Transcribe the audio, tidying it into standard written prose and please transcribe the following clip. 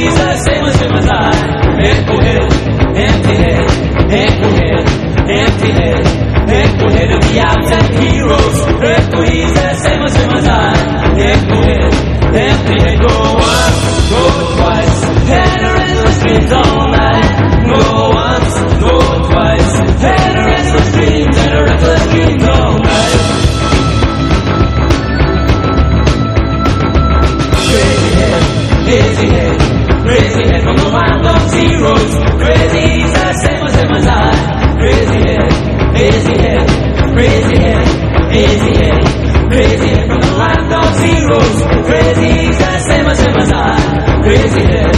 he's the same as I. Echo head, empty head, echo head, empty head, echo head of the absent heroes. Echo he's the same as I. Echo head, empty head, go once, go twice, and a restless dreams all night. Go once, go twice, and a restless dreams, and a restless dreams all night. Crazy head from the wild of zeros. Crazy, he's the same as I. Crazy head, crazy head, crazy head, crazy head, crazy head from the wild of zeros. Crazy, he's the same as I. Crazy head,